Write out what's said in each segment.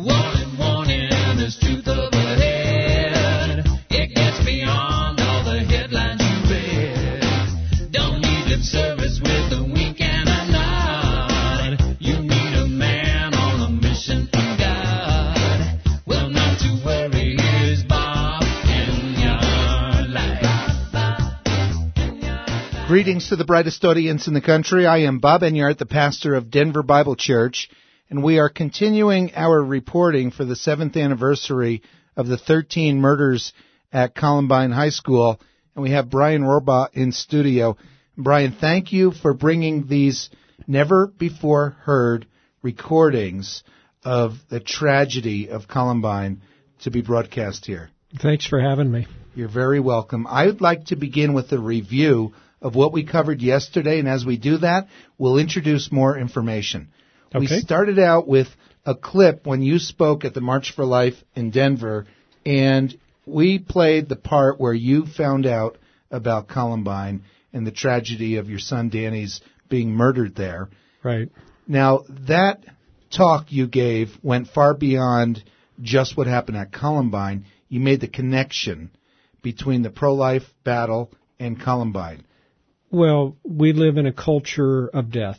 Warning, warning, there's truth up ahead. It gets beyond all the headlines you read. Don't need lip service with a wink and a nod. You need a man on a mission from God. Well, not to worry, here's Bob in your life. Greetings to the brightest audience in the country. I am Bob Enyart, the pastor of Denver Bible Church, and we are continuing our reporting for the 7th anniversary of the 13 murders at Columbine High School, and we have Brian Rohrbaugh in studio. Brian, thank you for bringing these never-before-heard recordings of the tragedy of Columbine to be broadcast here. Thanks for having me. You're very welcome. I would like to begin with a review of what we covered yesterday, and as we do that, we'll introduce more information. Okay. We started out with a clip when you spoke at the March for Life in Denver, and we played the part where you found out about Columbine and the tragedy of your son Danny's being murdered there. Right. Now, that talk you gave went far beyond just what happened at Columbine. You made the connection between the pro-life battle and Columbine. Well, we live in a culture of death,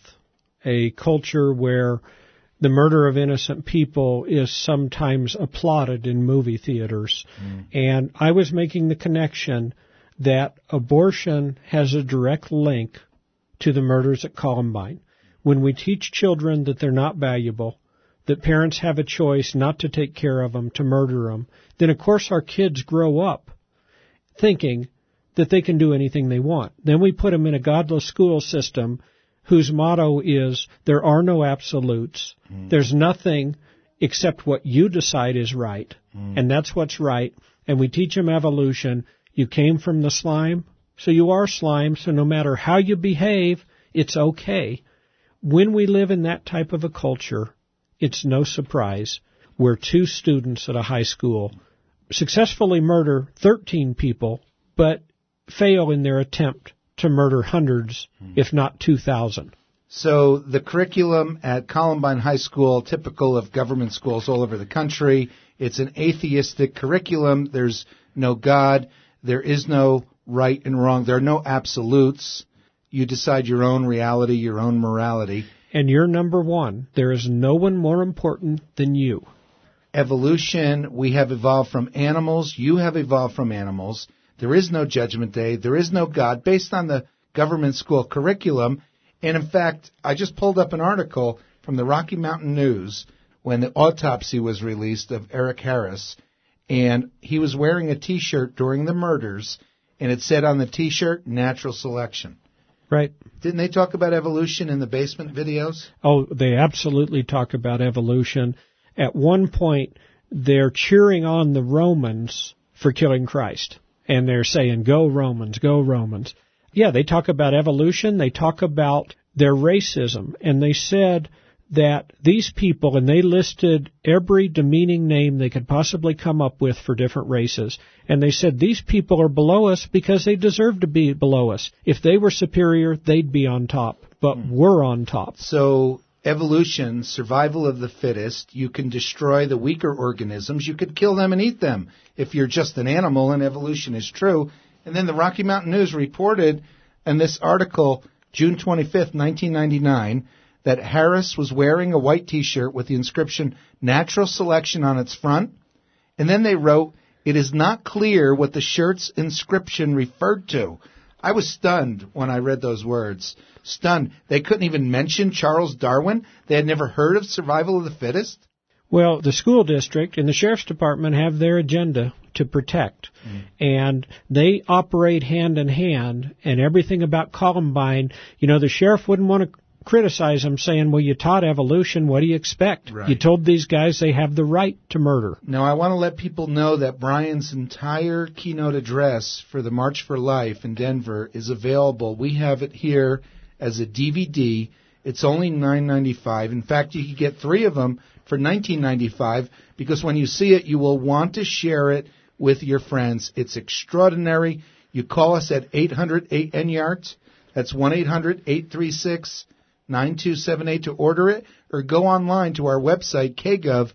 a culture where the murder of innocent people is sometimes applauded in movie theaters. And I was making the connection that abortion has a direct link to the murders at Columbine. When we teach children that they're not valuable, that parents have a choice not to take care of them, to murder them, then of course our kids grow up thinking that they can do anything they want. Then we put them in a godless school system whose motto is there are no absolutes. There's nothing except what you decide is right, and that's what's right. And we teach them evolution. You came from the slime, so you are slime, so no matter how you behave, it's okay. When we live in that type of a culture, it's no surprise where 2 students at a high school successfully murder 13 people, but fail in their attempt to murder hundreds, if not 2,000. So the curriculum at Columbine High School, typical of government schools all over the country, it's an atheistic curriculum. There's no God. There is no right and wrong. There are no absolutes. You decide your own reality, your own morality. And you're number one. There is no one more important than you. Evolution, we have evolved from animals. You have evolved from animals. There is no judgment day. There is no God, based on the government school curriculum. And in fact, I just pulled up an article from the Rocky Mountain News when the autopsy was released of Eric Harris. And he was wearing a T-shirt during the murders, and it said on the T-shirt, natural selection. Right. Didn't they talk about evolution in the basement videos? Oh, they absolutely talk about evolution. At one point, they're cheering on the Romans for killing Christ. And they're saying, go Romans, go Romans. Yeah, they talk about evolution. They talk about their racism. And they said that these people, and they listed every demeaning name they could possibly come up with for different races. And they said these people are below us because they deserve to be below us. If they were superior, they'd be on top. But we're on top. So evolution, survival of the fittest, you can destroy the weaker organisms. You could kill them and eat them if you're just an animal, and evolution is true. And then the Rocky Mountain News reported in this article, June 25th, 1999, that Harris was wearing a white T-shirt with the inscription, natural selection on its front. And then they wrote, it is not clear what the shirt's inscription referred to. I was stunned when I read those words. Stunned. They couldn't even mention Charles Darwin. They had never heard of survival of the fittest. Well, the school district and the sheriff's department have their agenda to protect, and they operate hand in hand, and everything about Columbine, the sheriff wouldn't want to criticize them, saying, well, you taught evolution, what do you expect? Right. You told these guys they have the right to murder. Now, I want to let people know that Brian's entire keynote address for the March for Life in Denver is available. We have it here as a DVD. It's only $9.95. In fact, you can get 3 of them for $19.95, because when you see it, you will want to share it with your friends. It's extraordinary. You call us at 800-8-NYART. That's 1-800-836-9278 to order it, or go online to our website, kgov,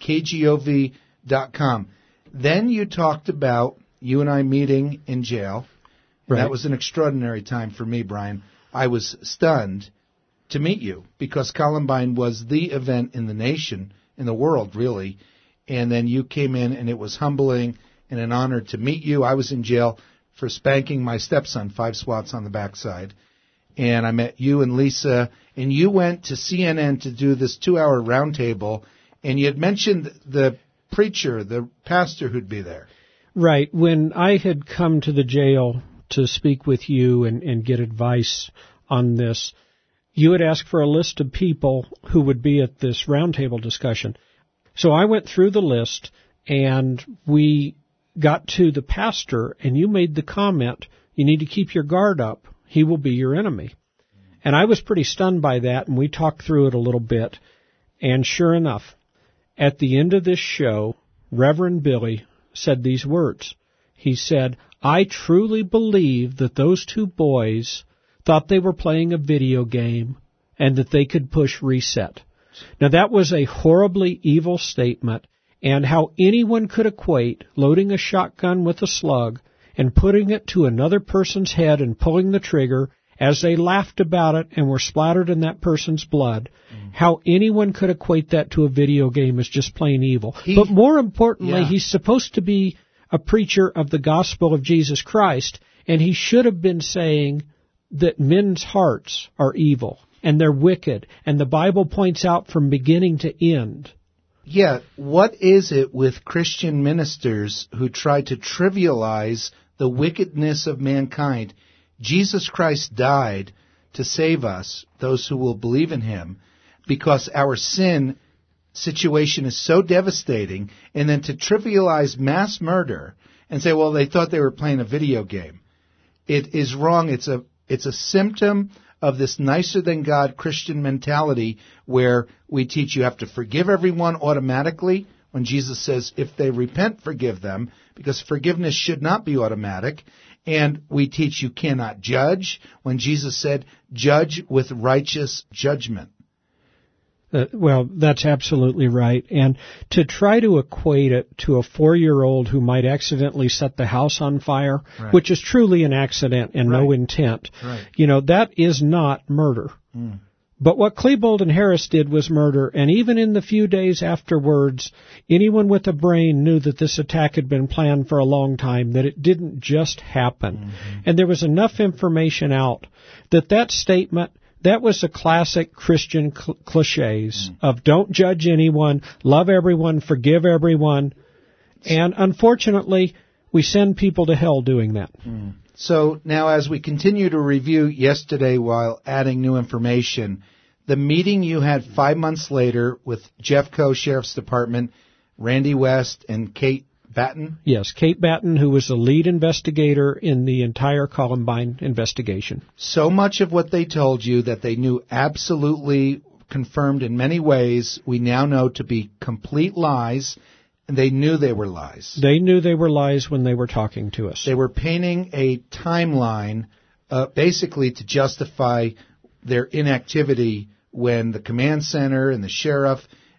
kgov.com. Then you talked about you and I meeting in jail. Right. That was an extraordinary time for me, Brian. I was stunned to meet you because Columbine was the event in the nation, in the world, really. And then you came in, and it was humbling and an honor to meet you. I was in jail for spanking my stepson 5 swats on the backside. And I met you and Lisa, and you went to CNN to do this 2-hour roundtable, and you had mentioned the preacher, the pastor who'd be there. Right. When I had come to the jail to speak with you and get advice on this, you had asked for a list of people who would be at this roundtable discussion. So I went through the list, and we got to the pastor, and you made the comment, you need to keep your guard up. He will be your enemy. And I was pretty stunned by that, and we talked through it a little bit. And sure enough, at the end of this show, Reverend Billy said these words. He said, I truly believe that those 2 boys thought they were playing a video game and that they could push reset. Now, that was a horribly evil statement, and how anyone could equate loading a shotgun with a slug and putting it to another person's head and pulling the trigger as they laughed about it and were splattered in that person's blood, how anyone could equate that to a video game is just plain evil. But more importantly, he's supposed to be a preacher of the gospel of Jesus Christ, and he should have been saying that men's hearts are evil and they're wicked, and the Bible points out from beginning to end. Yeah, what is it with Christian ministers who try to trivialize the wickedness of mankind? Jesus Christ died to save us, those who will believe in him, because our sin situation is so devastating, and then to trivialize mass murder and say, well, they thought they were playing a video game. It is wrong. It's a symptom of this nicer-than-God Christian mentality where we teach you have to forgive everyone automatically when Jesus says, if they repent, forgive them, because forgiveness should not be automatic. And we teach you cannot judge when Jesus said, judge with righteous judgment. Well, that's absolutely right. And to try to equate it to a 4-year-old who might accidentally set the house on fire, right, which is truly an accident and right, no intent, right, that is not murder. But what Klebold and Harris did was murder, and even in the few days afterwards, anyone with a brain knew that this attack had been planned for a long time, that it didn't just happen. And there was enough information out that statement, that was the classic Christian cliches of don't judge anyone, love everyone, forgive everyone. And unfortunately, we send people to hell doing that. So now as we continue to review yesterday while adding new information, the meeting you had 5 months later with Jeffco Sheriff's Department, Randy West, and Kate Batten? Yes, Kate Batten, who was the lead investigator in the entire Columbine investigation. So much of what they told you that they knew absolutely confirmed in many ways, we now know to be complete lies, and they knew they were lies. They knew they were lies when they were talking to us. They were painting a timeline basically to justify their inactivity when the command center and the sheriff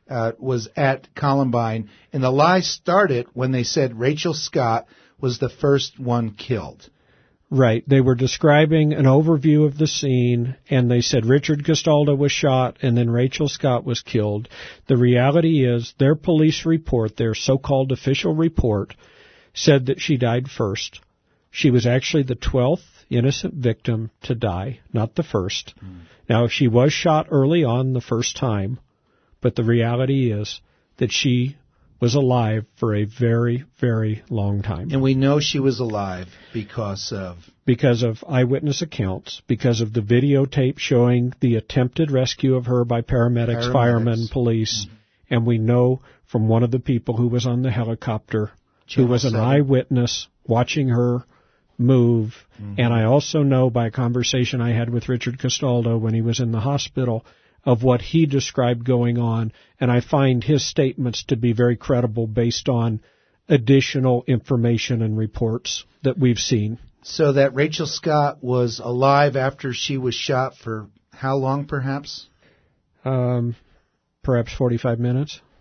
was at Columbine. And the lie started when they said Rachel Scott was the first one killed. Right. They were describing an overview of the scene, and they said Richard Castaldo was shot, and then Rachel Scott was killed. The reality is their police report, their so-called official report, said that she died first. She was actually the 12th innocent victim to die, not the first. Now, she was shot early on the first time, but the reality is that she was alive for a very, very long time. And we know she was alive because of? Because of eyewitness accounts, because of the videotape showing the attempted rescue of her by paramedics. Firemen, police, and we know from one of the people who was on the helicopter, who was an eyewitness watching her move, and I also know by a conversation I had with Richard Castaldo when he was in the hospital of what he described going on, and I find his statements to be very credible based on additional information and reports that we've seen. So that Rachel Scott was alive after she was shot for how long, perhaps? Perhaps 45 minutes.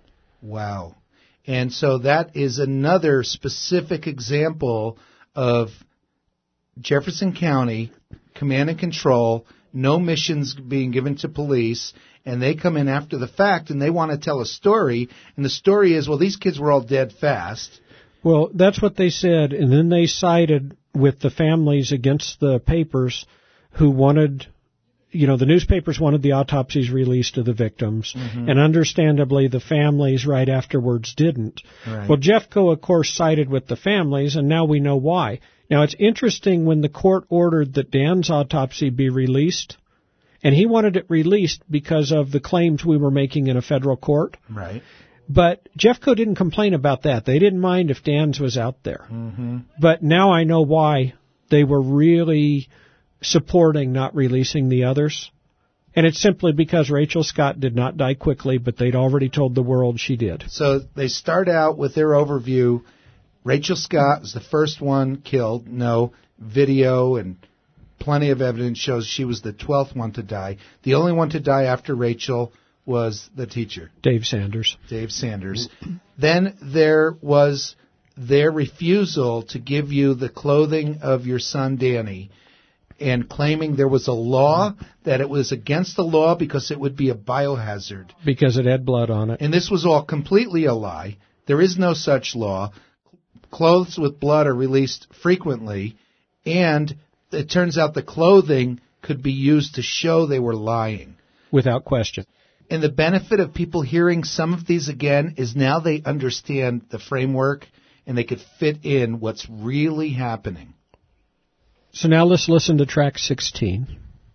Wow. And so that is another specific example of Jefferson County command and control, no missions being given to police, and they come in after the fact and they want to tell a story, and the story is, well, these kids were all dead fast. Well, that's what they said, and then they sided with the families against the papers who wanted, the newspapers wanted the autopsies released of the victims, and understandably the families right afterwards didn't. Right. Well, Jeffco, of course, sided with the families, and now we know why. Now, it's interesting when the court ordered that Dan's autopsy be released, and he wanted it released because of the claims we were making in a federal court. Right. But Jeffco didn't complain about that. They didn't mind if Dan's was out there. But now I know why they were really supporting not releasing the others. And it's simply because Rachel Scott did not die quickly, but they'd already told the world she did. So they start out with their overview. Rachel Scott is the first one killed. No video and plenty of evidence shows she was the 12th one to die. The only one to die after Rachel was the teacher. Dave Sanders. Then there was their refusal to give you the clothing of your son Danny, and claiming there was a law, that it was against the law because it would be a biohazard. Because it had blood on it. And this was all completely a lie. There is no such law. Clothes with blood are released frequently, and it turns out the clothing could be used to show they were lying. Without question. And the benefit of people hearing some of these again is now they understand the framework and they could fit in what's really happening. So now let's listen to track 16.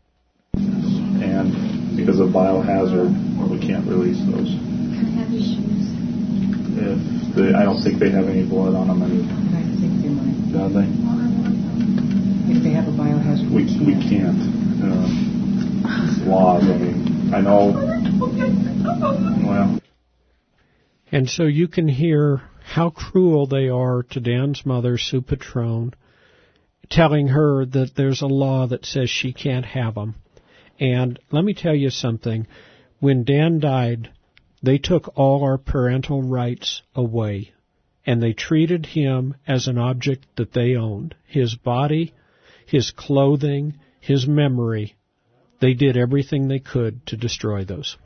And because of biohazard, we can't release those. Can I have your shoes? I don't think they have any blood on them. I think they might. Do they? If they have a biohazard, We can't. Laws, I know. Well. And so you can hear how cruel they are to Dan's mother, Sue Patrone, telling her that there's a law that says she can't have them. And let me tell you something. When Dan died, they took all our parental rights away, and they treated him as an object that they owned. His body, his clothing, his memory. They did everything they could to destroy those.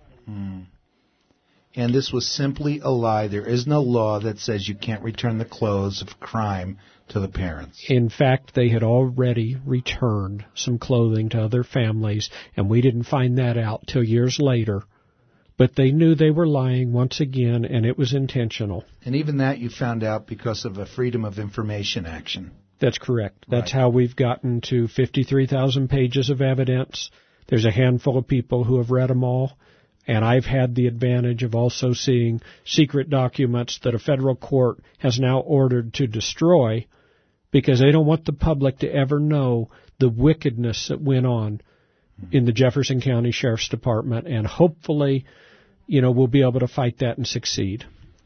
And this was simply a lie. There is no law that says you can't return the clothes of crime to the parents. In fact, they had already returned some clothing to other families, and we didn't find that out till years later. But they knew they were lying once again, and it was intentional. And even that you found out because of a Freedom of Information action. That's correct. That's Right. how we've gotten to 53,000 pages of evidence. There's a handful of people who have read them all. And I've had the advantage of also seeing secret documents that a federal court has now ordered to destroy because they don't want the public to ever know the wickedness that went on in the Jefferson County Sheriff's Department. And hopefully, we'll be able to fight that and succeed.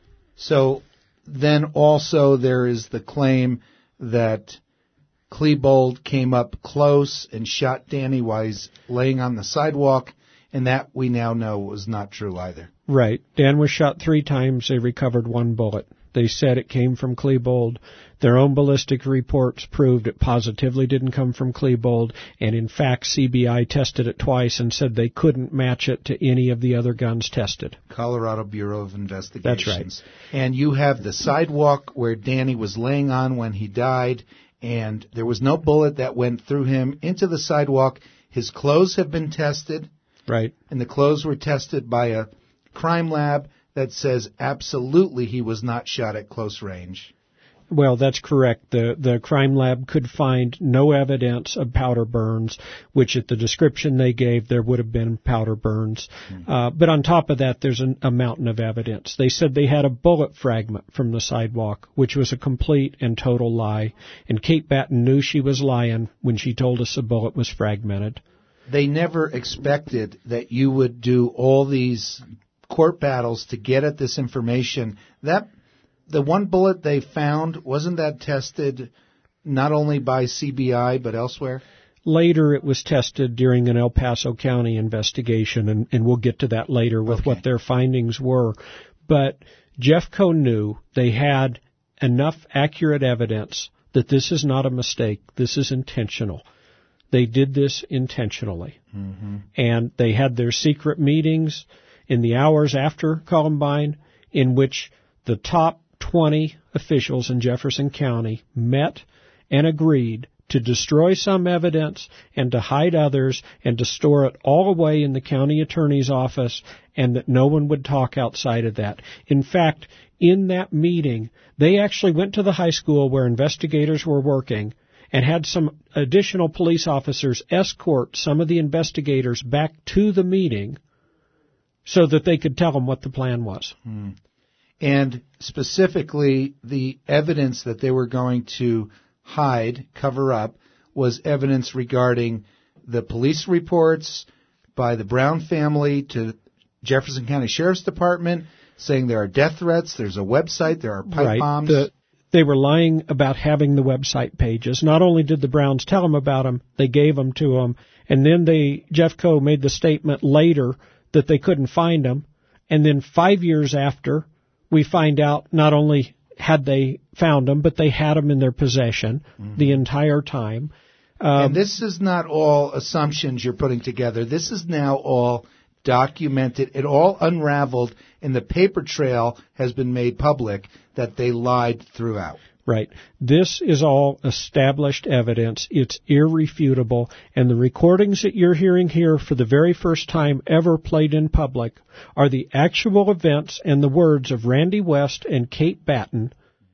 So then also there is the claim that Klebold came up close and shot Danny while he's laying on the sidewalk. And that we now know was not true either. Right. Dan was shot 3 times. They recovered 1 bullet. They said it came from Klebold. Their own ballistic reports proved it positively didn't come from Klebold. And in fact, CBI tested it twice and said they couldn't match it to any of the other guns tested. Colorado Bureau of Investigations. That's right. And you have the sidewalk where Danny was laying on when he died, and there was no bullet that went through him into the sidewalk. His clothes have been tested. Right. And the clothes were tested by a crime lab that says absolutely he was not shot at close range. Well, that's correct. The crime lab could find no evidence of powder burns, which at the description they gave, there would have been powder burns. But on top of that, there's a mountain of evidence. They said they had a bullet fragment from the sidewalk, which was a complete and total lie. And Kate Batten knew she was lying when she told us the bullet was fragmented. They never expected that you would do all these court battles to get at this information. The one bullet they found, wasn't that tested not only by CBI but elsewhere? Later, it was tested during an El Paso County investigation, and we'll get to that later with what their findings were. But, Jeffco knew they had enough accurate evidence that this is not a mistake. This is intentional. They did this intentionally. Mm-hmm. And they had their secret meetings in the hours after Columbine in which the top 20 officials in Jefferson County met and agreed to destroy some evidence and to hide others and to store it all away in the county attorney's office, and that no one would talk outside of that. In fact, in that meeting, they actually went to the high school where investigators were working and had some additional police officers escort some of the investigators back to the meeting so that they could tell them what the plan was. Mm. And specifically, the evidence that they were going to hide, cover up, was evidence regarding the police reports by the Brown family to Jefferson County Sheriff's Department saying there are death threats, there's a website, there are pipe bombs. They were lying about having the website pages. Not only did the Browns tell them about them, they gave them to them, and then Jeffco made the statement later that they couldn't find them, and then 5 years after, we find out not only had they found them, but they had them in their possession the entire time. And this is not all assumptions you're putting together. This is now all documented. It all unraveled, and the paper trail has been made public that they lied throughout. Right. This is all established evidence. It's irrefutable. And the recordings that you're hearing here for the very first time ever played in public are the actual events and the words of Randy West and Kate Batten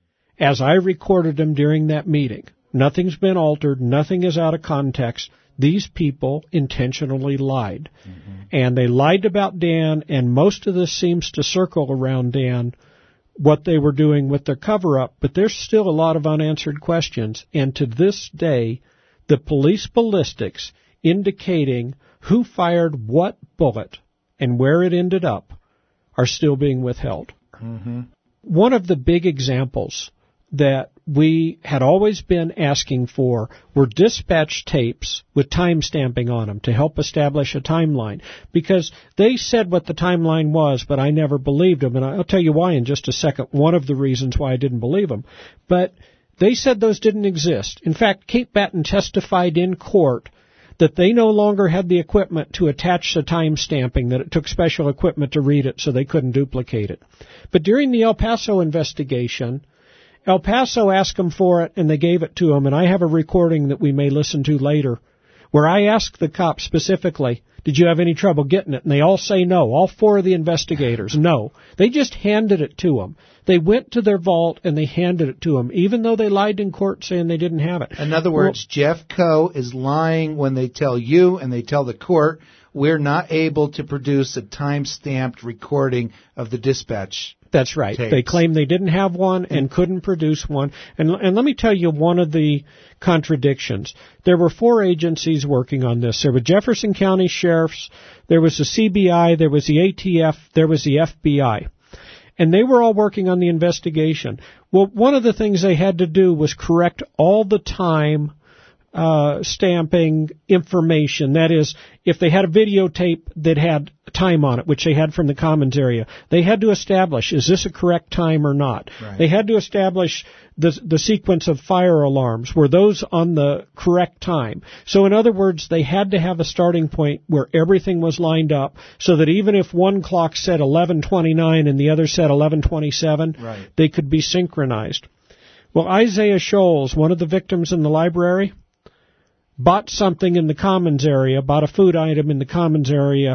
as I recorded them during that meeting. Nothing's been altered. Nothing is out of context. These people intentionally lied. Mm-hmm. And they lied about Dan, and most of this seems to circle around Dan, what they were doing with their cover-up, but there's still a lot of unanswered questions. And to this day, the police ballistics indicating who fired what bullet and where it ended up are still being withheld. Mm-hmm. One of the big examples that we had always been asking for were dispatch tapes with time stamping on them to help establish a timeline, because they said what the timeline was, but I never believed them, and I'll tell you why in just a second, one of the reasons why I didn't believe them. But they said those didn't exist. In fact, Kate Batten testified in court that they no longer had the equipment to attach the time stamping, that it took special equipment to read it so they couldn't duplicate it. But during the El Paso investigation, El Paso asked them for it, and they gave it to them, and I have a recording that we may listen to later, where I asked the cops specifically, did you have any trouble getting it? And they all say no. All four of the investigators, no. They just handed it to them. They went to their vault, and they handed it to them, even though they lied in court saying they didn't have it. In other words, Jeffco is lying when they tell you and they tell the court, we're not able to produce a time-stamped recording of the dispatch. That's right. Tapes. They claim they didn't have one and couldn't produce one. And let me tell you one of the contradictions. There were 4 agencies working on this. There were Jefferson County Sheriffs, there was the CBI, there was the ATF, there was the FBI. And they were all working on the investigation. Well, one of the things they had to do was correct all the time stamping information. That is, if they had a videotape that had time on it, which they had from the Commons area, they had to establish, is this a correct time or not? Right. They had to establish the sequence of fire alarms. Were those on the correct time? So in other words, they had to have a starting point where everything was lined up so that even if one clock said 11:29 and the other said 11:27, right, they could be synchronized. Well, Isaiah Scholes, one of the victims in the library, bought something in the Commons area, bought a food item in the Commons area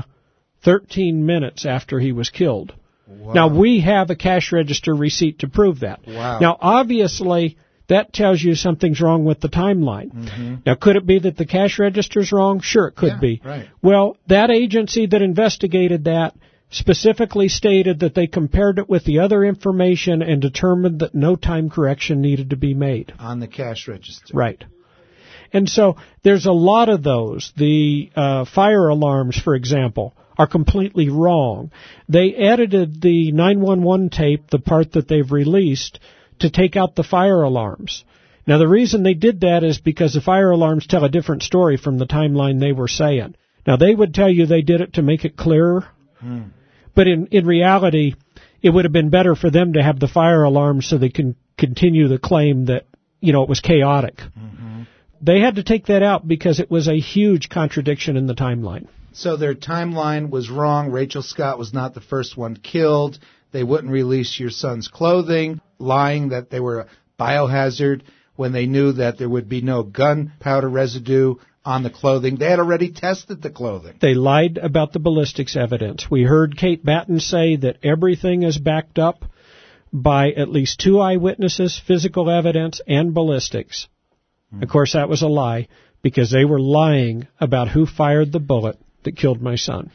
13 minutes after he was killed. Wow. Now, we have a cash register receipt to prove that. Wow. Now, obviously, that tells you something's wrong with the timeline. Mm-hmm. Now, could it be that the cash register's wrong? Sure, it could be. Right. Well, that agency that investigated that specifically stated that they compared it with the other information and determined that no time correction needed to be made. On the cash register. Right. And so there's a lot of those. The fire alarms, for example, are completely wrong. They edited the 911 tape, the part that they've released, to take out the fire alarms. Now, the reason they did that is because the fire alarms tell a different story from the timeline they were saying. Now, they would tell you they did it to make it clearer, but in reality, it would have been better for them to have the fire alarm so they can continue the claim that, it was chaotic. Mm-hmm. They had to take that out because it was a huge contradiction in the timeline. So their timeline was wrong. Rachel Scott was not the first one killed. They wouldn't release your son's clothing, lying that they were a biohazard when they knew that there would be no gunpowder residue on the clothing. They had already tested the clothing. They lied about the ballistics evidence. We heard Kate Batten say that everything is backed up by at least 2 eyewitnesses, physical evidence, and ballistics. Of course, that was a lie because they were lying about who fired the bullet that killed my son.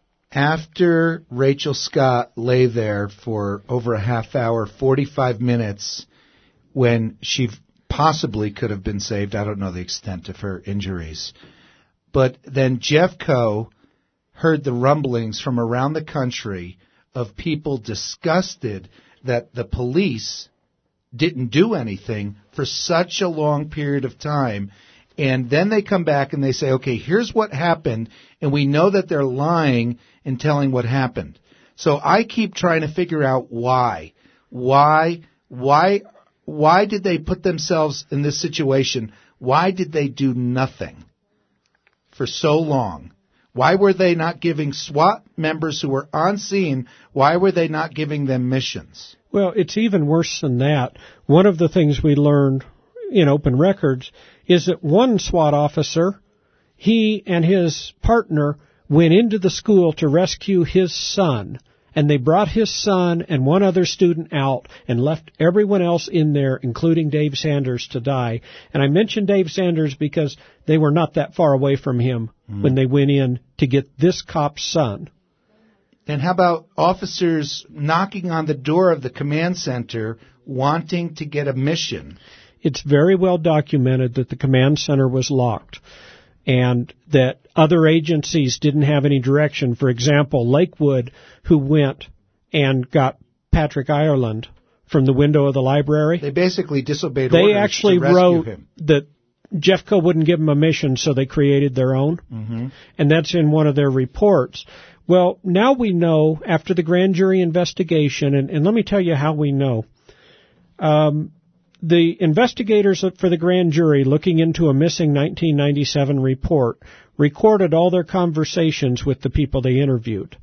After Rachel Scott lay there for over a half hour, 45 minutes, when she possibly could have been saved, I don't know the extent of her injuries, but then Jeffco heard the rumblings from around the country of people disgusted that the police didn't do anything for such a long period of time. And then they come back and they say, okay, here's what happened, and we know that they're lying and telling what happened. So I keep trying to figure out why. Why did they put themselves in this situation? Why did they do nothing for so long? Why were they not giving SWAT members who were on scene, why were they not giving them missions? Well, it's even worse than that. One of the things we learned in open records is that one SWAT officer, he and his partner went into the school to rescue his son, and they brought his son and one other student out and left everyone else in there, including Dave Sanders, to die. And I mention Dave Sanders because they were not that far away from him when they went in to get this cop's son. And how about officers knocking on the door of the command center wanting to get a mission? It's very well documented that the command center was locked and that other agencies didn't have any direction. For example, Lakewood, who went and got Patrick Ireland from the window of the library. They basically disobeyed orders. They actually to rescue wrote him. that Jeffco wouldn't give them a mission, so they created their own. Mm-hmm. And that's in one of their reports. Well, now we know, after the grand jury investigation, and let me tell you how we know. The investigators for the grand jury, looking into a missing 1997 report, recorded all their conversations with the people they interviewed.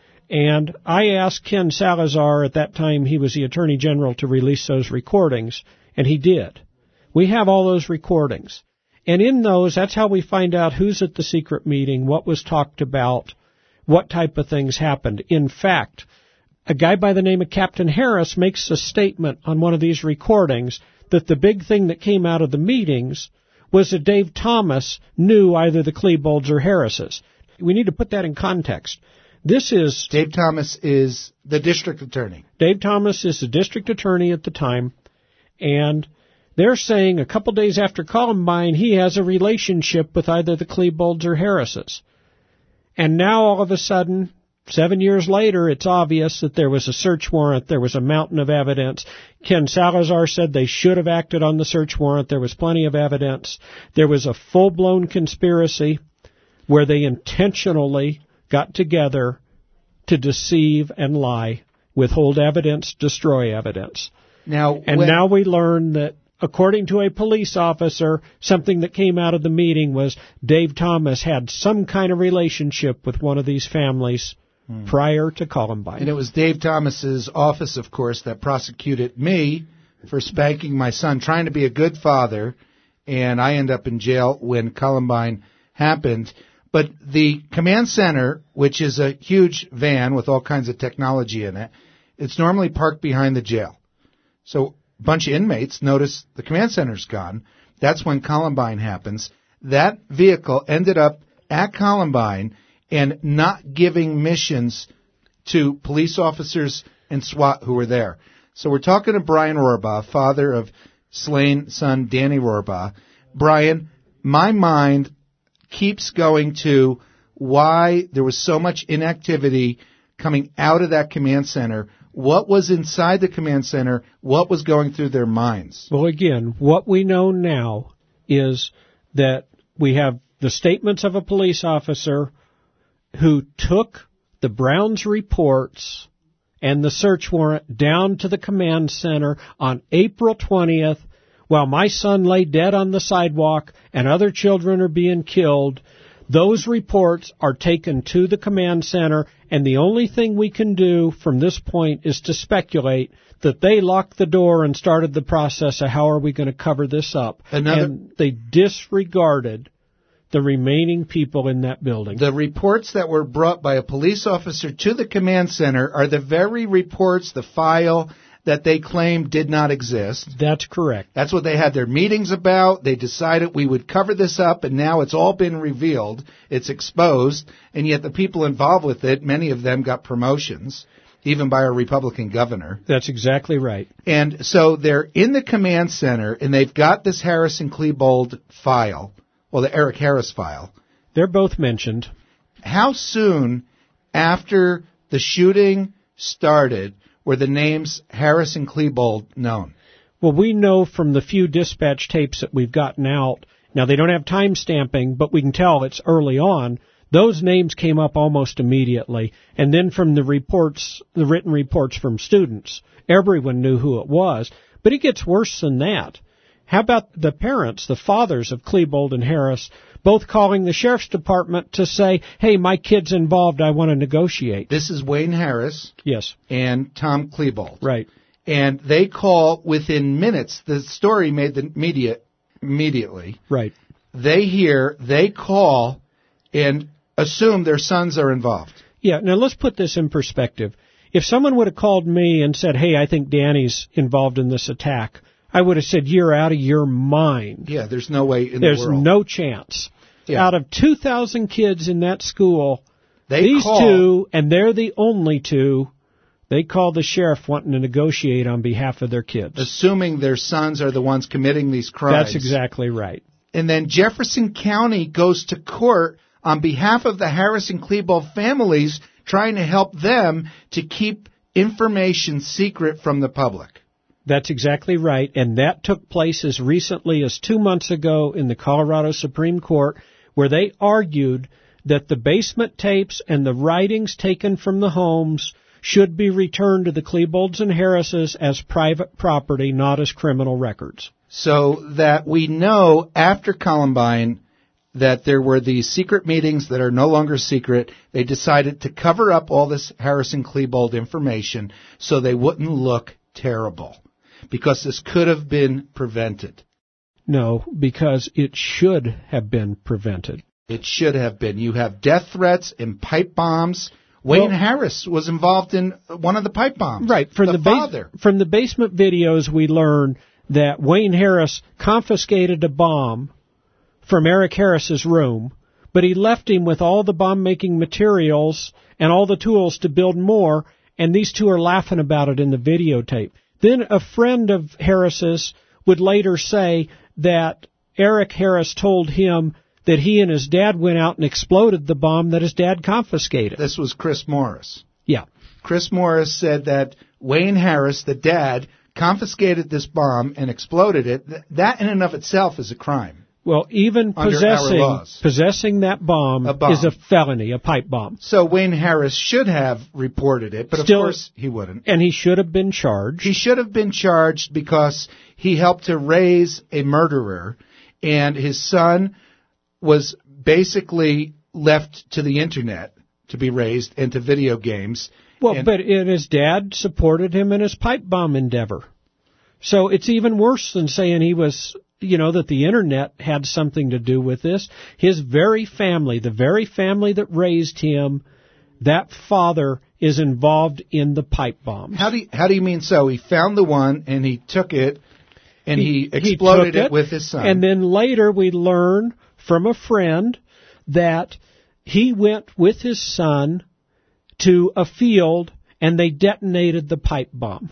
And I asked Ken Salazar, at that time he was the Attorney General, to release those recordings, and he did. We have all those recordings. And in those, that's how we find out who's at the secret meeting, what was talked about, what type of things happened. In fact, a guy by the name of Captain Harris makes a statement on one of these recordings that the big thing that came out of the meetings was that Dave Thomas knew either the Klebold's or Harris's. We need to put that in context. Dave Thomas is the district attorney. Dave Thomas is the district attorney at the time, and they're saying a couple days after Columbine, he has a relationship with either the Klebold's or Harris's. And now, all of a sudden, 7 years later, it's obvious that there was a search warrant, there was a mountain of evidence. Ken Salazar said they should have acted on the search warrant. There was plenty of evidence. There was a full-blown conspiracy where they intentionally got together to deceive and lie, withhold evidence, destroy evidence. Now we learn that, according to a police officer, something that came out of the meeting was Dave Thomas had some kind of relationship with one of these families prior to Columbine. And it was Dave Thomas's office, of course, that prosecuted me for spanking my son, trying to be a good father, and I end up in jail when Columbine happened. But the command center, which is a huge van with all kinds of technology in it, it's normally parked behind the jail. So a bunch of inmates notice the command center's gone. That's when Columbine happens. That vehicle ended up at Columbine and not giving missions to police officers and SWAT who were there. So we're talking to Brian Rohrbaugh, father of slain son Danny Rohrbaugh. Brian, my mind keeps going to why there was so much inactivity coming out of that command center. What was inside the command center? What was going through their minds? Well, again, what we know now is that we have the statements of a police officer who took the Browns reports and the search warrant down to the command center on April 20th while my son lay dead on the sidewalk and other children are being killed. Those reports are taken to the command center, and the only thing we can do from this point is to speculate that they locked the door and started the process of how are we going to cover this up. And they disregarded the remaining people in that building. The reports that were brought by a police officer to the command center are the very reports, the file that they claimed did not exist. That's correct. That's what they had their meetings about. They decided we would cover this up, and now it's all been revealed. It's exposed, and yet the people involved with it, many of them got promotions, even by a Republican governor. That's exactly right. And so they're in the command center, and they've got this Harrison-Klebold file, well, the Eric Harris file. They're both mentioned. How soon after the shooting started were the names Harris and Klebold known? Well, we know from the few dispatch tapes that we've gotten out, now they don't have time stamping, but we can tell it's early on, those names came up almost immediately. And then from the reports, the written reports from students, everyone knew who it was. But it gets worse than that. How about the parents, the fathers of Klebold and Harris, both calling the sheriff's department to say, hey, my kid's involved, I want to negotiate? This is Wayne Harris. Yes. And Tom Klebold. Right. And they call within minutes. The story made the media immediately. Right. They call and assume their sons are involved. Yeah, now let's put this in perspective. If someone would have called me and said, hey, I think Danny's involved in this attack, I would have said, you're out of your mind. Yeah, there's no way in there's the world. There's no chance. Yeah. Out of 2,000 kids in that school, these two, and they're the only two, they call the sheriff wanting to negotiate on behalf of their kids. Assuming their sons are the ones committing these crimes. That's exactly right. And then Jefferson County goes to court on behalf of the Harris and Klebold families, trying to help them to keep information secret from the public. That's exactly right, and that took place as recently as 2 months ago in the Colorado Supreme Court, where they argued that the basement tapes and the writings taken from the homes should be returned to the Klebolds and Harrises as private property, not as criminal records. So that we know after Columbine that there were these secret meetings that are no longer secret. They decided to cover up all this Harrison-Klebold information so they wouldn't look terrible. Because this could have been prevented. No, because it should have been prevented. It should have been. You have death threats and pipe bombs. Wayne Harris was involved in one of the pipe bombs. Right. From the basement videos, we learn that Wayne Harris confiscated a bomb from Eric Harris's room, but he left him with all the bomb-making materials and all the tools to build more, and these two are laughing about it in the videotape. Then a friend of Harris's would later say that Eric Harris told him that he and his dad went out and exploded the bomb that his dad confiscated. This was Chris Morris. Yeah. Chris Morris said that Wayne Harris, the dad, confiscated this bomb and exploded it. That in and of itself is a crime. Well, even possessing that bomb is a felony, a pipe bomb. So Wayne Harris should have reported it, but of course he wouldn't. And he should have been charged. He should have been charged because he helped to raise a murderer, and his son was basically left to the Internet to be raised and to video games. Well, but his dad supported him in his pipe bomb endeavor. So it's even worse than saying he was... that the Internet had something to do with this. His very family, the very family that raised him, that father is involved in the pipe bombs. How do you mean so? He found the one and he took it and he exploded it with his son. And then later we learn from a friend that he went with his son to a field and they detonated the pipe bomb.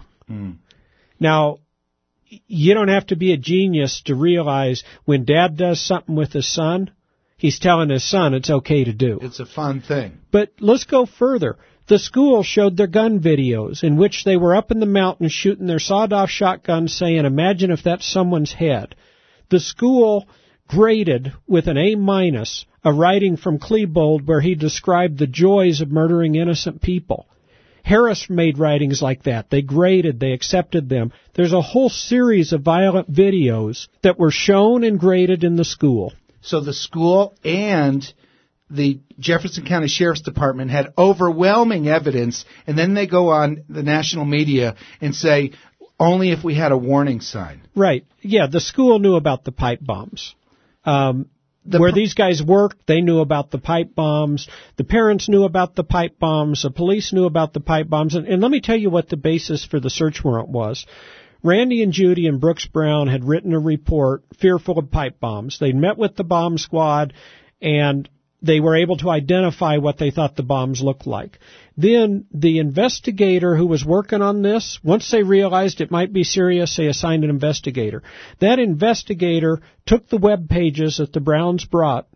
Now, you don't have to be a genius to realize when Dad does something with his son, he's telling his son it's okay to do. It's a fun thing. But let's go further. The school showed their gun videos in which they were up in the mountains shooting their sawed-off shotguns saying, imagine if that's someone's head. The school graded with an A- a writing from Klebold where he described the joys of murdering innocent people. Harris made writings like that. They graded, they accepted them. There's a whole series of violent videos that were shown and graded in the school. So the school and the Jefferson County Sheriff's Department had overwhelming evidence, and then they go on the national media and say, only if we had a warning sign. Right. Yeah, the school knew about the pipe bombs. Where these guys worked, they knew about the pipe bombs. The parents knew about the pipe bombs. The police knew about the pipe bombs. And let me tell you what the basis for the search warrant was. Randy and Judy and Brooks Brown had written a report fearful of pipe bombs. They'd met with the bomb squad, and they were able to identify what they thought the bombs looked like. Then the investigator who was working on this, once they realized it might be serious, they assigned an investigator. That investigator took the web pages that the Browns brought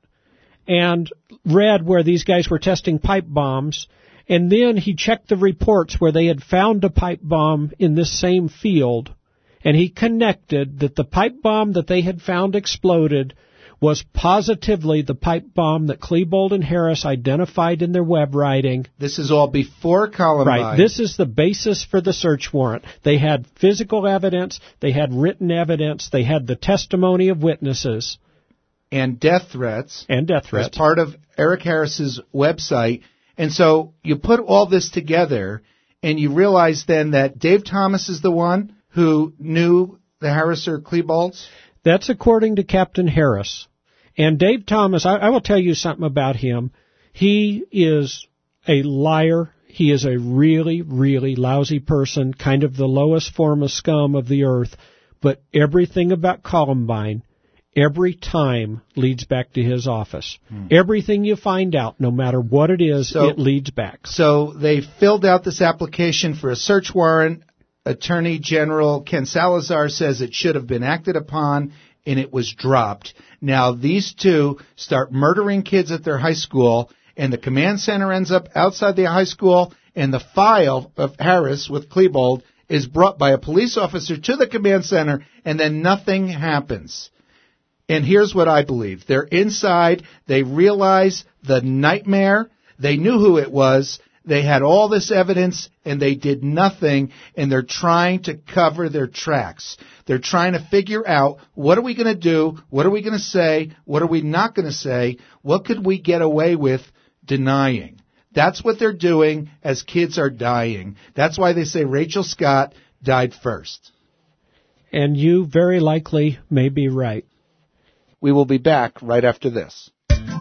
and read where these guys were testing pipe bombs, and then he checked the reports where they had found a pipe bomb in this same field, and he connected that the pipe bomb that they had found exploded was positively the pipe bomb that Klebold and Harris identified in their web writing. This is all before Columbine. Right. This is the basis for the search warrant. They had physical evidence. They had written evidence. They had the testimony of witnesses. And death threats. As part of Eric Harris's website. And so you put all this together, and you realize then that Dave Thomas is the one who knew the Harris or Klebolds? That's according to Captain Harris. And Dave Thomas, I will tell you something about him. He is a liar. He is a really, really lousy person, kind of the lowest form of scum of the earth. But everything about Columbine, every time, leads back to his office. Everything you find out, no matter what it is, it leads back. So they filled out this application for a search warrant. Attorney General Ken Salazar says it should have been acted upon, and it was dropped. Now, these two start murdering kids at their high school, and the command center ends up outside the high school, and the file of Harris with Klebold is brought by a police officer to the command center, and then nothing happens. And here's what I believe. They're inside. They realize the nightmare. They knew who it was. They had all this evidence, and they did nothing, and they're trying to cover their tracks. They're trying to figure out, what are we going to do? What are we going to say? What are we not going to say? What could we get away with denying? That's what they're doing as kids are dying. That's why they say Rachel Scott died first. And you very likely may be right. We will be back right after this.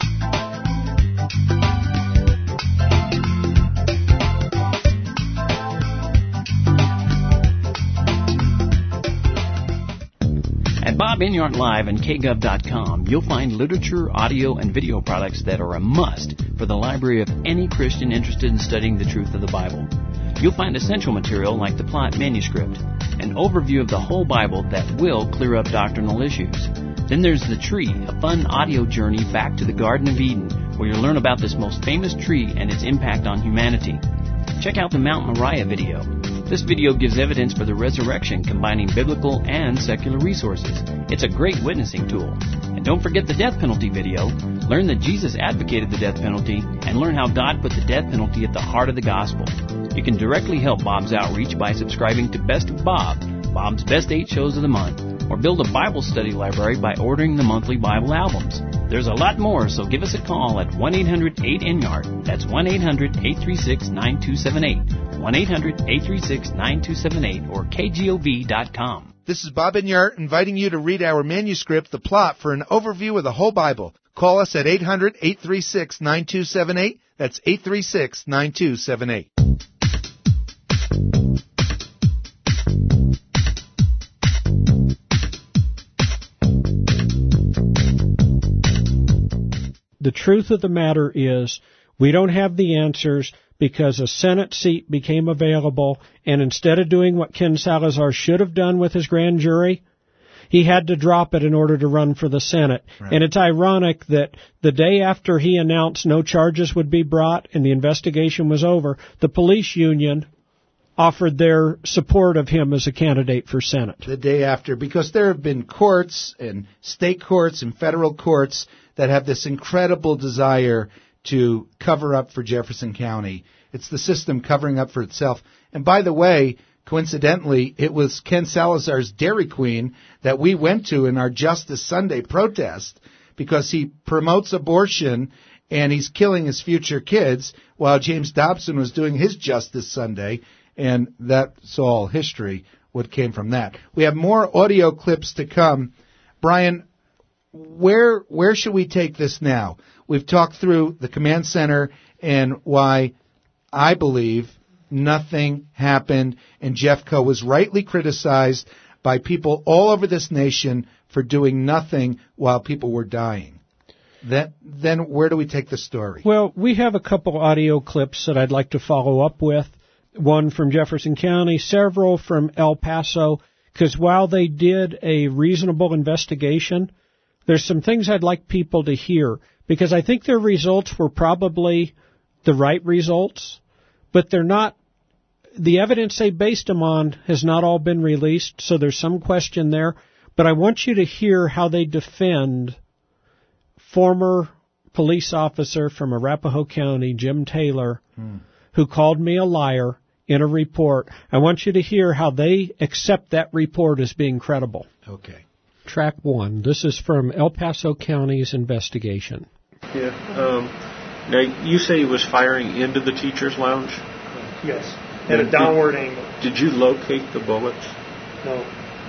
At Bob Enyart Live and KGov.com, you'll find literature, audio, and video products that are a must for the library of any Christian interested in studying the truth of the Bible. You'll find essential material like the Plot manuscript, an overview of the whole Bible that will clear up doctrinal issues. Then there's The Tree, a fun audio journey back to the Garden of Eden, where you'll learn about this most famous tree and its impact on humanity. Check out the Mount Moriah video. This video gives evidence for the resurrection, combining biblical and secular resources. It's a great witnessing tool. And don't forget the death penalty video. Learn that Jesus advocated the death penalty, and learn how God put the death penalty at the heart of the gospel. You can directly help Bob's outreach by subscribing to Best of Bob, Bob's Best 8 Shows of the Month, or build a Bible study library by ordering the monthly Bible albums. There's a lot more, so give us a call at 1-800-8-ENYARD. That's 1-800-836-9278. 1-800-836-9278 or KGOV.com. This is Bob Enyart inviting you to read our manuscript, The Plot, for an overview of the whole Bible. Call us at 800-836-9278. That's 836-9278. The truth of the matter is, we don't have the answers because a Senate seat became available, and instead of doing what Ken Salazar should have done with his grand jury, he had to drop it in order to run for the Senate. Right. And it's ironic that the day after he announced no charges would be brought and the investigation was over, the police union offered their support of him as a candidate for Senate. The day after, because there have been courts and state courts and federal courts that have this incredible desire to cover up for Jefferson County. It's the system covering up for itself. And by the way, coincidentally, it was Ken Salazar's Dairy Queen that we went to in our Justice Sunday protest because he promotes abortion and he's killing his future kids while James Dobson was doing his Justice Sunday, and that's all history, what came from that. We have more audio clips to come. Brian, where should we take this now? We've talked through the command center and why I believe nothing happened, and Jeffco was rightly criticized by people all over this nation for doing nothing while people were dying. Then where do we take the story? Well, we have a couple audio clips that I'd like to follow up with. One from Jefferson County, several from El Paso, because while they did a reasonable investigation, there's some things I'd like people to hear, because I think their results were probably the right results, but they're not. The evidence they based them on has not all been released, so there's some question there. But I want you to hear how they defend former police officer from Arapahoe County, Jim Taylor, who called me a liar in a report. I want you to hear how they accept that report as being credible. Okay. Track 1. This is from El Paso County's investigation. Yeah. Now, you say he was firing into the teacher's lounge? Yes, at a downward angle. Did you locate the bullets? No.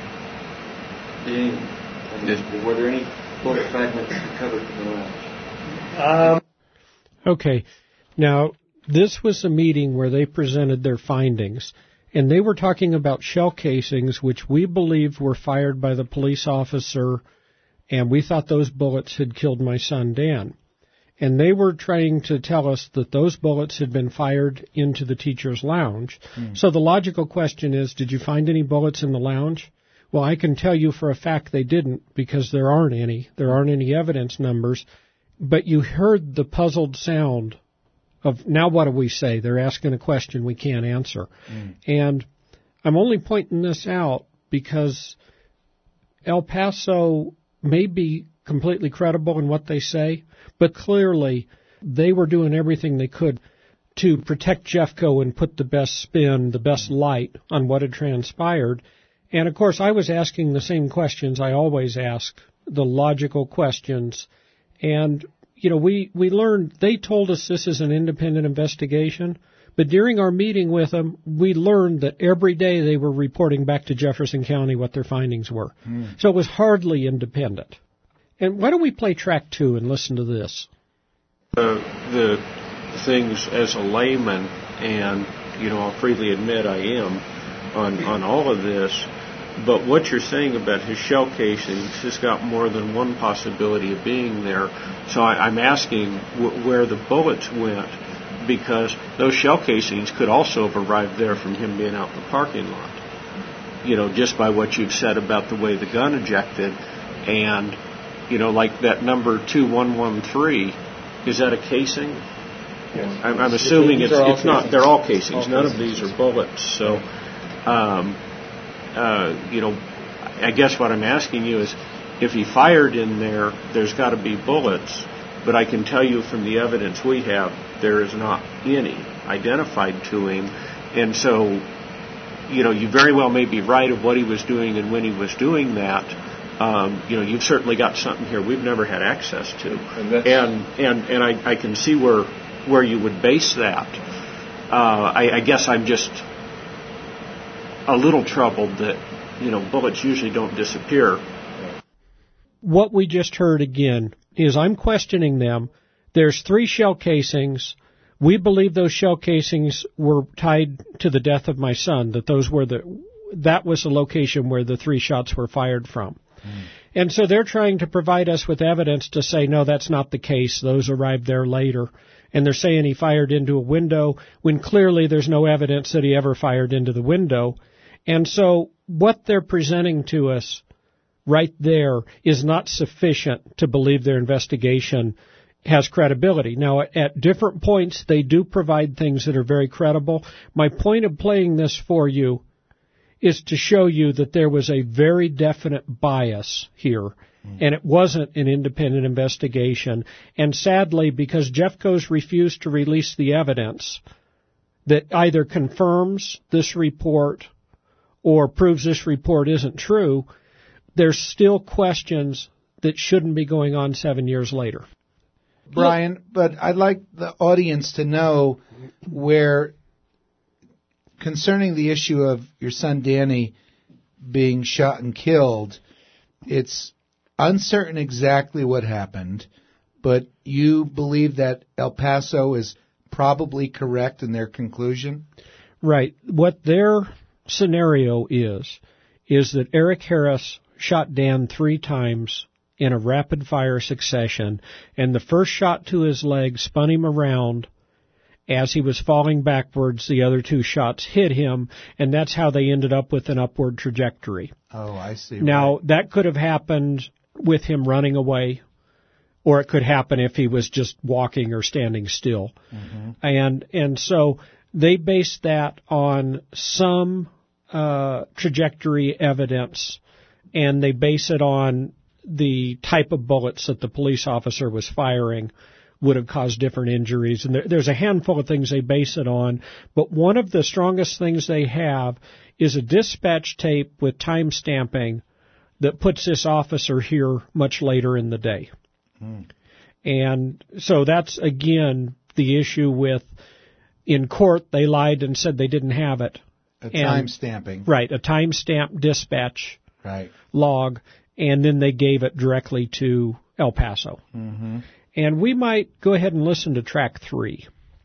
Were there any bullet fragments recovered from the lounge? Okay. Now, this was a meeting where they presented their findings, and they were talking about shell casings, which we believed were fired by the police officer, and we thought those bullets had killed my son, Dan. And they were trying to tell us that those bullets had been fired into the teacher's lounge. So the logical question is, did you find any bullets in the lounge? Well, I can tell you for a fact they didn't, because there aren't any. There aren't any evidence numbers. But you heard the puzzled sound of, now what do we say? They're asking a question we can't answer. And I'm only pointing this out because El Paso may be completely credible in what they say, but clearly they were doing everything they could to protect Jeffco and put the best spin, the best light on what had transpired. And, of course, I was asking the same questions I always ask, the logical questions. And, you know, we learned, they told us this is an independent investigation, but during our meeting with them, we learned that every day they were reporting back to Jefferson County what their findings were. So it was hardly independent. And why don't we play track 2 and listen to this? The things as a layman, and, you know, I'll freely admit I am on all of this, but what you're saying about his shell casings has got more than one possibility of being there. So I'm asking where the bullets went, because those shell casings could also have arrived there from him being out in the parking lot. You know, just by what you've said about the way the gun ejected, and, you know, like that number 2113, is that a casing? Yes. I'm assuming it's not. They're all casings. None of these are bullets. So, you know, I guess what I'm asking you is, if he fired in there, there's got to be bullets. But I can tell you from the evidence we have, there is not any identified to him. And so, you know, you very well may be right of what he was doing and when he was doing that. You know, you've certainly got something here we've never had access to. And I can see where you would base that. I guess I'm just a little troubled that, you know, bullets usually don't disappear. What we just heard again is I'm questioning them. There's 3 shell casings. We believe those shell casings were tied to the death of my son, that that was the location where the 3 shots were fired from. And so they're trying to provide us with evidence to say, no, that's not the case. Those arrived there later. And they're saying he fired into a window when clearly there's no evidence that he ever fired into the window. And so what they're presenting to us right there is not sufficient to believe their investigation has credibility. Now, at different points, they do provide things that are very credible. My point of playing this for you is to show you that there was a very definite bias here, and it wasn't an independent investigation. And sadly, because Jeffco's refused to release the evidence, that either confirms this report or proves this report isn't true, there's still questions that shouldn't be going on 7 years later. Brian, but I'd like the audience to know where, concerning the issue of your son Danny being shot and killed, it's uncertain exactly what happened, but you believe that El Paso is probably correct in their conclusion? Right. What their scenario is that Eric Harris shot Dan 3 times in a rapid-fire succession, and the first shot to his leg spun him around. As he was falling backwards, the other 2 shots hit him, and that's how they ended up with an upward trajectory. Oh, I see. Now, right. That could have happened with him running away, or it could happen if he was just walking or standing still. Mm-hmm. And so they based that on some trajectory evidence, and they base it on the type of bullets that the police officer was firing would have caused different injuries. And there's a handful of things they base it on, but one of the strongest things they have is a dispatch tape with time stamping that puts this officer here much later in the day. And so that's, again, the issue with, in court, they lied and said they didn't have it. Time stamping. Right, a time stamp dispatch log, and then they gave it directly to El Paso. Mm-hmm. And we might go ahead and listen to track 3.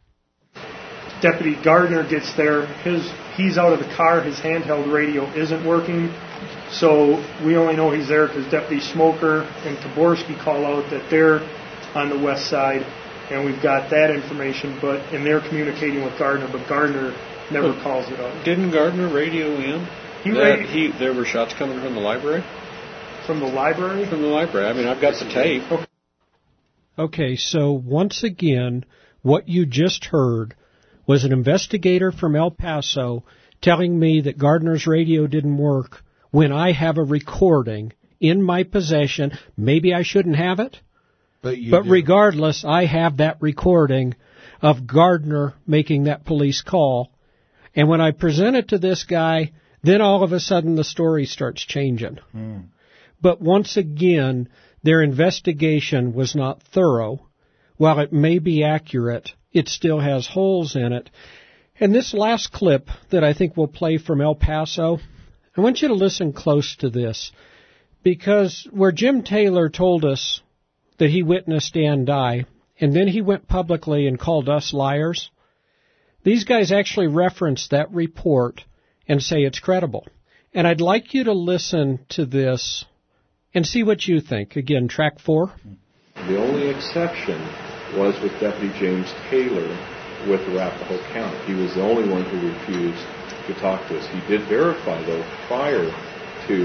Deputy Gardner gets there. He's out of the car. His handheld radio isn't working. So we only know he's there because Deputy Smoker and Taborski call out that they're on the west side. And we've got that information, and they're communicating with Gardner, but Gardner never calls it out. Didn't Gardner radio in? There were shots coming from the library? From the library? From the library. I mean, I've got the tape. Okay, so once again, what you just heard was an investigator from El Paso telling me that Gardner's radio didn't work when I have a recording in my possession. Maybe I shouldn't have it, but regardless, I have that recording of Gardner making that police call. And when I present it to this guy, then all of a sudden the story starts changing. But once again, their investigation was not thorough. While it may be accurate, it still has holes in it. And this last clip that I think we'll play from El Paso, I want you to listen close to this, because where Jim Taylor told us that he witnessed Dan die, and then he went publicly and called us liars, these guys actually reference that report and say it's credible. And I'd like you to listen to this and see what you think. Again, track 4. The only exception was with Deputy James Taylor with Arapahoe County. He was the only one who refused to talk to us. He did verify, though, prior to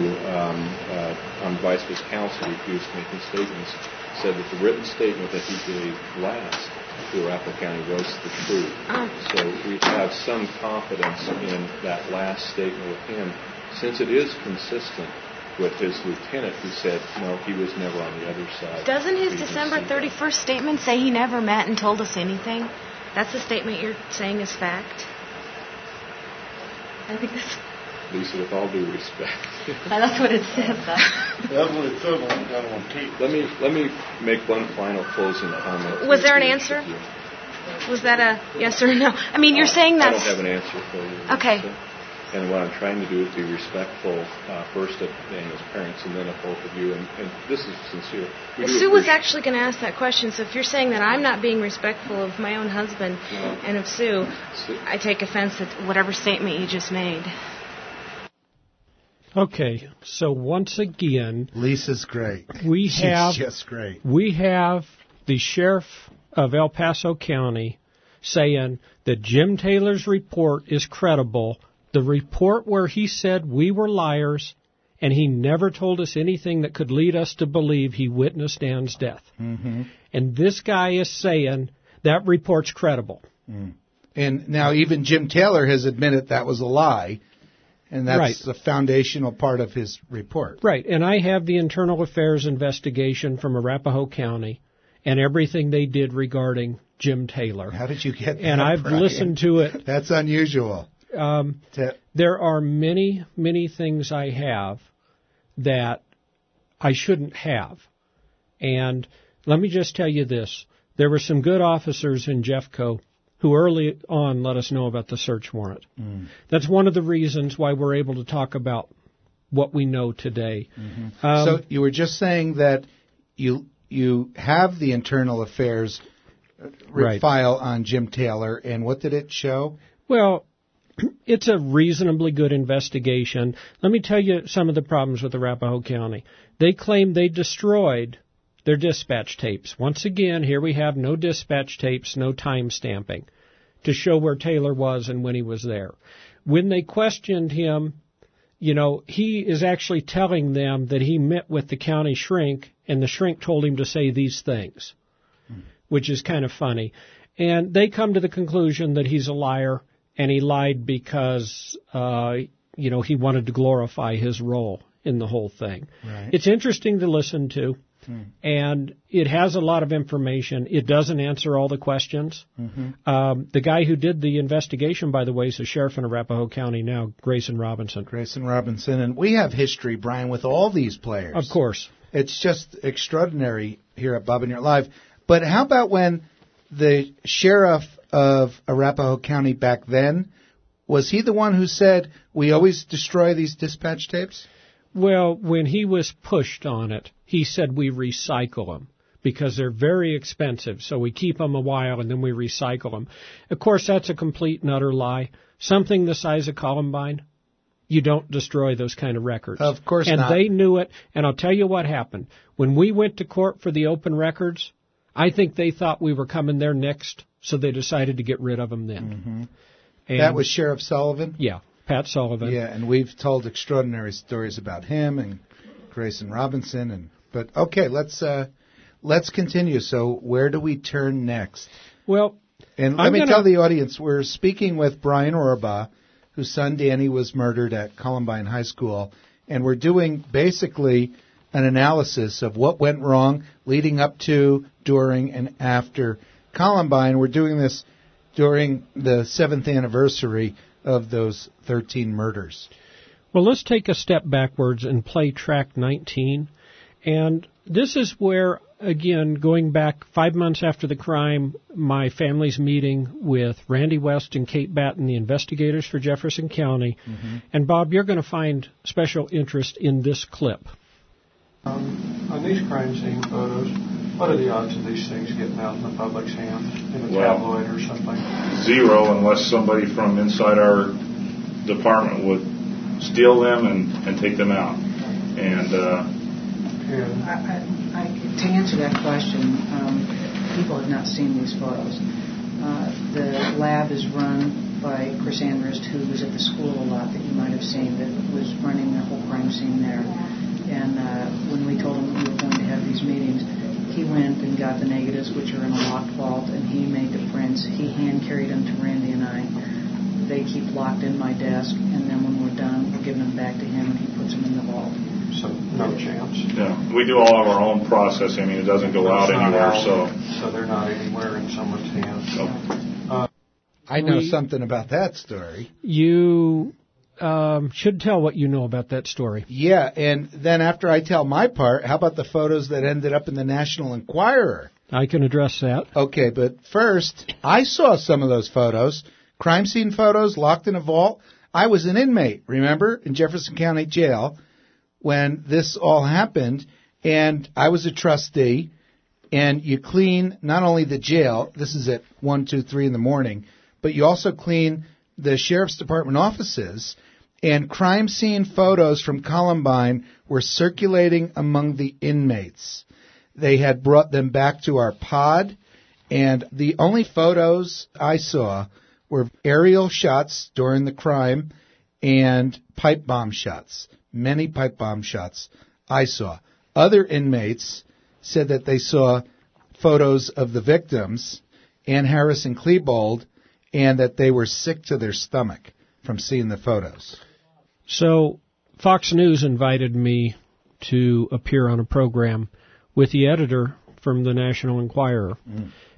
on Vice Counsel refused making statements, said that the written statement that he gave last to Arapahoe County was the truth. So we have some confidence in that last statement with him, since it is consistent with his lieutenant who said, no, he was never on the other side. Doesn't his December 31st statement say he never met and told us anything? That's the statement you're saying is fact? I think that's... Lisa, with all due respect. That's what it says, though. That's what it says when we got on tape. Let me make one final closing comment. Was there an answer? Was that a yes or no? I mean, you're saying that... I don't have an answer for you. Okay. Lisa. And what I'm trying to do is be respectful, first of Daniel's parents and then of both of you. And this is sincere. Well, Sue was actually going to ask that question. So if you're saying that I'm not being respectful of my own husband and of Sue, I take offense at whatever statement you just made. Okay, so once again... Lisa's great. She's just great. We have the sheriff of El Paso County saying that Jim Taylor's report is credible. The report where he said we were liars and he never told us anything that could lead us to believe he witnessed Dan's death. Mm-hmm. And this guy is saying that report's credible. Mm. And now even Jim Taylor has admitted that was a lie, and that's the foundational part of his report. Right, and I have the internal affairs investigation from Arapahoe County and everything they did regarding Jim Taylor. How did you get that, And I've Brian? listened to it. That's unusual. There are many, many things I have that I shouldn't have. And let me just tell you this. There were some good officers in Jeffco who early on let us know about the search warrant. That's one of the reasons why we're able to talk about what we know today. So you were just saying that you have the internal affairs file on Jim Taylor, and what did it show? Well, it's a reasonably good investigation. Let me tell you some of the problems with Arapahoe County. They claim they destroyed their dispatch tapes. Once again, here we have no dispatch tapes, no time stamping to show where Taylor was and when he was there. When they questioned him, he is actually telling them that he met with the county shrink, and the shrink told him to say these things, which is kind of funny. And they come to the conclusion that he's a liar, and he lied because, he wanted to glorify his role in the whole thing. Right. It's interesting to listen to, and it has a lot of information. It doesn't answer all the questions. The guy who did the investigation, by the way, is a sheriff in Arapahoe County now, Grayson Robinson. And we have history, Brian, with all these players. Of course. It's just extraordinary here at Bob and Your Live. But how about when the sheriff of Arapahoe County back then, was he the one who said, we always destroy these dispatch tapes? Well, when he was pushed on it, he said we recycle them because they're very expensive. So we keep them a while and then we recycle them. Of course, that's a complete and utter lie. Something the size of Columbine, you don't destroy those kind of records. Of course not. And they knew it. And I'll tell you what happened. When we went to court for the open records, I think they thought we were coming there next, so they decided to get rid of them then. And that was Sheriff Sullivan? Yeah, Pat Sullivan. Yeah, and we've told extraordinary stories about him and Grayson Robinson. But okay, let's continue. So where do we turn next? Well, and let me tell the audience, we're speaking with Brian Orbaugh, whose son Danny was murdered at Columbine High School, and we're doing basically an analysis of what went wrong leading up to, during, and after Columbine. We're doing this during the 7th anniversary of those 13 murders. Well, let's take a step backwards and play track 19. And this is where, again, going back 5 months after the crime, my family's meeting with Randy West and Kate Batten, the investigators for Jefferson County. And, Bob, you're going to find special interest in this clip. On these crime scene photos, what are the odds of these things getting out in the public's hands, in a tabloid or something? Zero, unless somebody from inside our department would steal them and take them out. And to answer that question, people have not seen these photos. The lab is run by Chris Andrist, who was at the school a lot that you might have seen, that was running the whole crime scene there. And when we told him we were going to have these meetings, he went and got the negatives, which are in a locked vault, and he made the prints. He hand-carried them to Randy and I. They keep locked in my desk, and then when we're done, we're giving them back to him, and he puts them in the vault. So no chance. Yeah, we do all of our own processing. I mean, it doesn't go out anywhere. So they're not anywhere in someone's hands. I know something about that story. You should tell what you know about that story. Yeah, and then after I tell my part, how about the photos that ended up in the National Enquirer? I can address that. Okay, but first, I saw some of those photos, crime scene photos locked in a vault. I was an inmate, remember, in Jefferson County Jail when this all happened, and I was a trustee, and you clean not only the jail, this is at 1, 2, 3 in the morning, but you also clean the Sheriff's Department offices, and crime scene photos from Columbine were circulating among the inmates. They had brought them back to our pod, and the only photos I saw were aerial shots during the crime and pipe bomb shots. Many pipe bomb shots I saw. Other inmates said that they saw photos of the victims, Ann Harris and Klebold, and that they were sick to their stomach from seeing the photos. So Fox News invited me to appear on a program with the editor from the National Enquirer.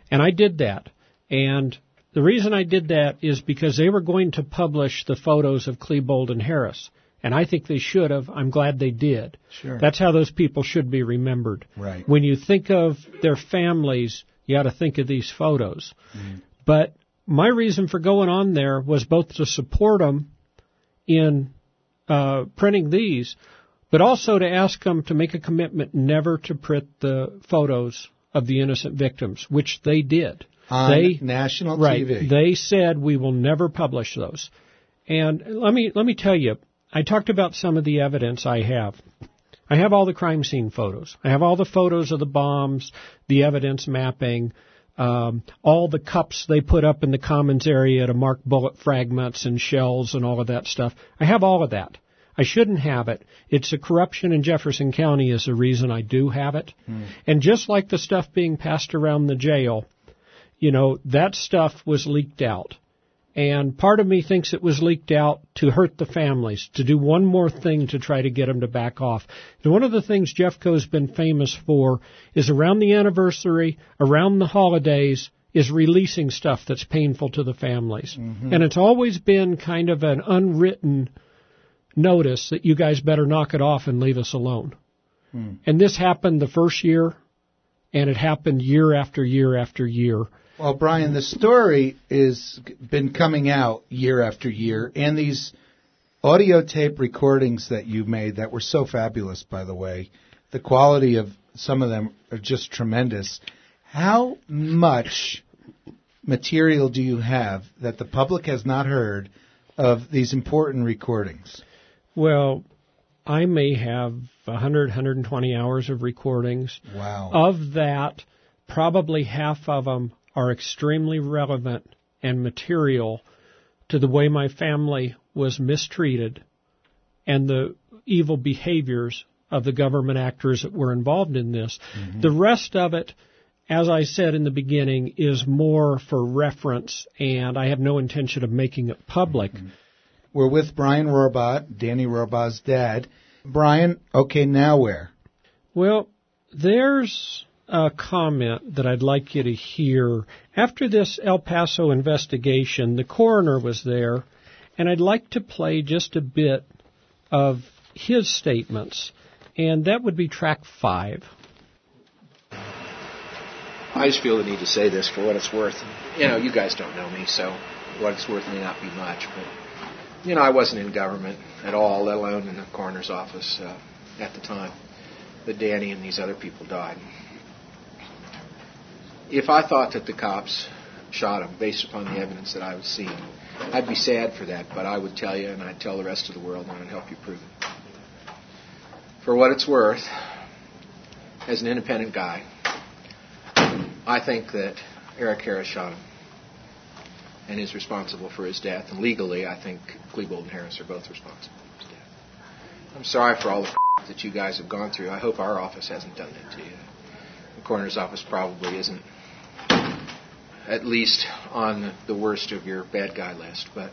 And I did that. And the reason I did that is because they were going to publish the photos of Klebold and Harris. And I think they should have. I'm glad they did. Sure. That's how those people should be remembered. Right. When you think of their families, you got to think of these photos. But my reason for going on there was both to support them in printing these, but also to ask them to make a commitment never to print the photos of the innocent victims, which they did. On national TV. Right. They said we will never publish those. And let me tell you, I talked about some of the evidence I have. I have all the crime scene photos. I have all the photos of the bombs, the evidence mapping, all the cups they put up in the commons area to mark bullet fragments and shells and all of that stuff. I have all of that. I shouldn't have it. It's the corruption in Jefferson County is the reason I do have it. And just like the stuff being passed around the jail, you know, that stuff was leaked out. And part of me thinks it was leaked out to hurt the families, to do one more thing to try to get them to back off. And one of the things Jeffco's been famous for is around the anniversary, around the holidays, is releasing stuff that's painful to the families. And it's always been kind of an unwritten notice that you guys better knock it off and leave us alone. And this happened the first year, and it happened year after year after year. Well, Brian, the story has been coming out year after year, and these audio tape recordings that you made that were so fabulous, by the way, the quality of some of them are just tremendous. How much material do you have that the public has not heard of these important recordings? Well, I may have 100, 120 hours of recordings. Wow. Of that, probably half of them are extremely relevant and material to the way my family was mistreated and the evil behaviors of the government actors that were involved in this. The rest of it, as I said in the beginning, is more for reference, and I have no intention of making it public. We're with Brian Rohrbaugh, Danny Rohrbaugh's dad. Brian, okay, now where? Well, there's a comment that I'd like you to hear. After this El Paso investigation, the coroner was there, and I'd like to play just a bit of his statements, and that would be track 5. I just feel the need to say this for what it's worth. You know, you guys don't know me, so what it's worth may not be much, but, you know, I wasn't in government at all, let alone in the coroner's office at the time that Danny and these other people died. If I thought that the cops shot him based upon the evidence that I was seeing, I'd be sad for that, but I would tell you, and I'd tell the rest of the world, and I'd help you prove it. For what it's worth, as an independent guy, I think that Eric Harris shot him and is responsible for his death. And legally, I think Klebold and Harris are both responsible for his death. I'm sorry for all the that you guys have gone through. I hope our office hasn't done that to you. The coroner's office probably isn't at least on the worst of your bad guy list, but...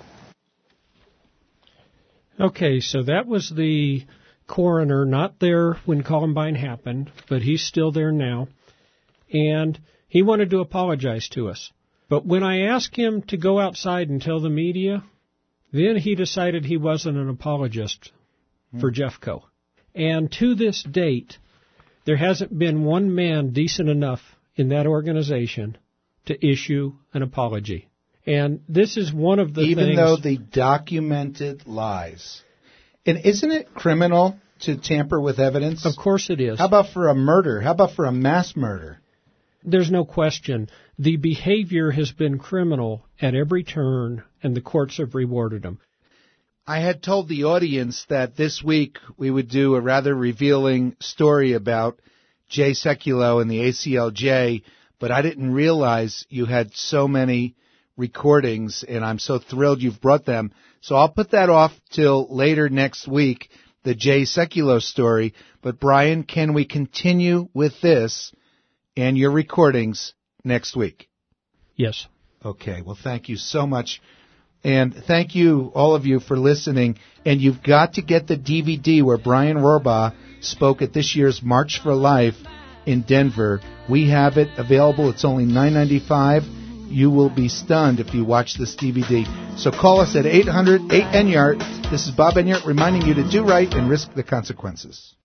Okay, so that was the coroner, not there when Columbine happened, but he's still there now. And he wanted to apologize to us. But when I asked him to go outside and tell the media, then he decided he wasn't an apologist for Jeffco. And to this date, there hasn't been one man decent enough in that organization to issue an apology. And this is one of the things... Even though the documented lies. And isn't it criminal to tamper with evidence? Of course it is. How about for a murder? How about for a mass murder? There's no question. The behavior has been criminal at every turn, and the courts have rewarded them. I had told the audience that this week we would do a rather revealing story about Jay Sekulow and the ACLJ, but I didn't realize you had so many recordings, and I'm so thrilled you've brought them. So I'll put that off till later next week, the Jay Sekulow story. But Brian, can we continue with this and your recordings next week? Yes. Okay, well, thank you so much. And thank you, all of you, for listening. And you've got to get the DVD where Brian Rohrbaugh spoke at this year's March for Life. in Denver. We have it available. It's only $9.95. You will be stunned if you watch this DVD. So call us at 800-8-ENYARD. This is Bob Enyart reminding you to do right and risk the consequences.